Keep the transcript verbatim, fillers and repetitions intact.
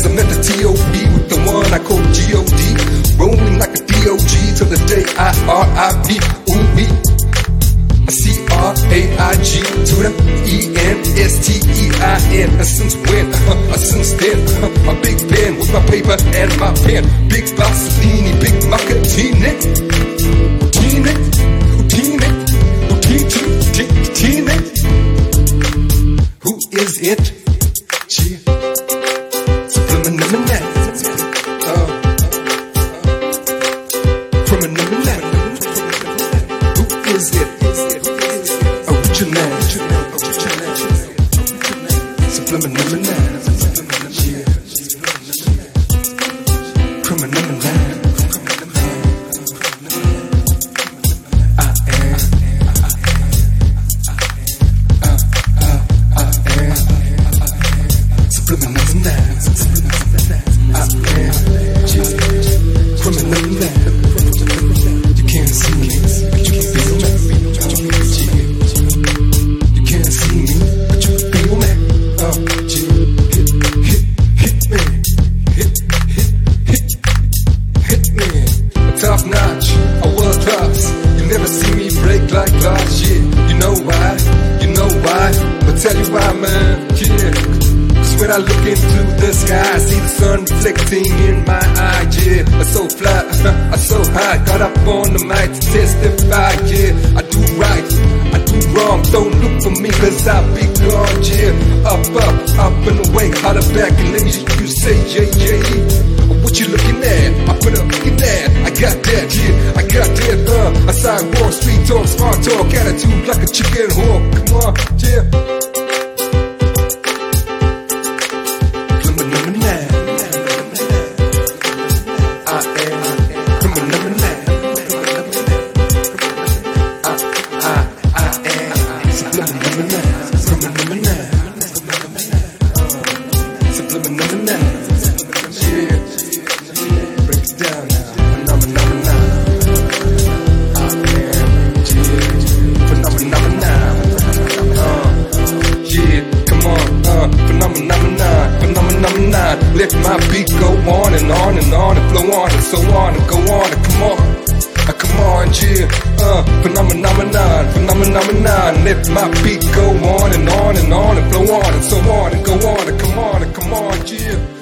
cause I'm at the T O B with the one I call G O D. Rolling like a D O G till the day I R I B. Ooh, me. C R A I G to the E N S T E I N. And since when? Uh, since then, uh, a big pen with my paper and my pen. Big Bassini, big Macatini. Tini, Tini, Tini, Tini. Who is it? Gee. Subliminal. Uh, Criminal. Who is it? Original. Subliminal. Yeah. Criminal. I am. Uh, uh, I am. Subliminal. I am. Criminal. You can't see me, but you can feel me. You can't see me, but you can feel me. Uh, hit, hit, hit me, hit, hit, hit, hit me. A top notch, a world class. You never see me break like glass. Yeah, you know why? You know why? I'll tell you why, man. Yeah. When I look into the sky, I see the sun reflecting in my eye, yeah. I'm so fly, I'm so high, got up on the mic to testify, yeah. I do right, I do wrong, don't look for me cause I be gone, yeah. Up, up, up and away, holler back and let me hear you say, yeah, yeah. What you looking at? I put up, look at that, I got that, yeah. I got that, uh, a sidewalk, street talk, smart talk, attitude like a chicken hawk, come on, yeah. Let my beat go on and on and on and flow on and so on and go on and come on, uh, come on, yeah, uh, phenomenon, phenomenon. Let my beat go on and on and on and flow on and so on and go on and come on and come on, yeah.